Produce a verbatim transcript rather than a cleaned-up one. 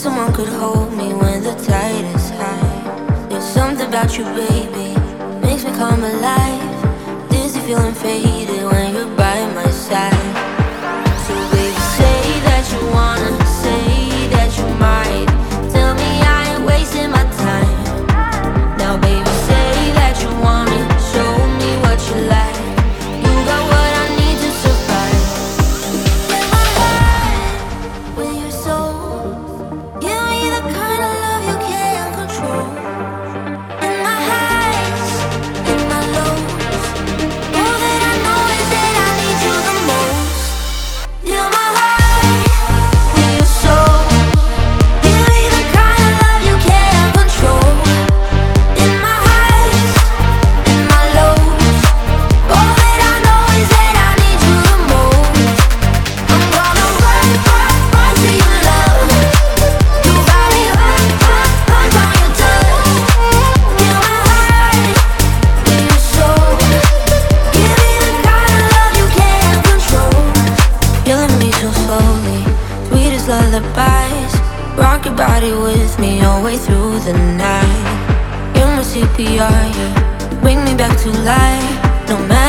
someone could hold me when the tide is high. There's something about you, baby, makes me come alive. Dizzy, feeling faded when you're by my side. So baby, say that you wanna, say that you might. Tell me I ain't wasting my time. Now baby, say that you want me, show me what you like. You got what I need to survive. Fill my heart with your soul. Give me the kind of love you can't control. In my highs, in my lows, all that I know is that I need you the most. Fill my heart with your soul. Give me the kind of love you can't control. In my highs, in my lows, all that I know is that I need you the most. I'm gonna run, run, run to your love. You got me hooked, hooked, hooked on your touch. Fill my heart with your soul. Give me the kind of love you can't control. Killing me so slowly, sweet as lullabies. Rock your body with me all the way through the night. You're my C P R, yeah. Bring me back to life, no matter